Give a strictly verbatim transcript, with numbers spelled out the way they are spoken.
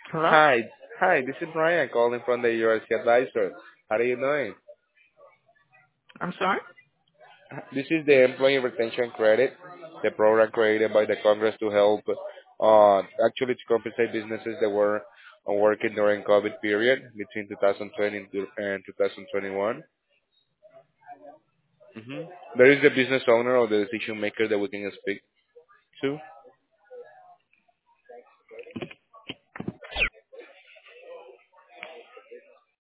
Hello? Hi, hi. This is Ryan calling from the U S C Advisor. How are you doing? I'm sorry? This is the Employee Retention Credit, the program created by the Congress to help, uh, actually to compensate businesses that were uh, working during COVID period between two thousand twenty and two- and two thousand twenty-one. hmm There is the business owner or the decision maker that we can speak to.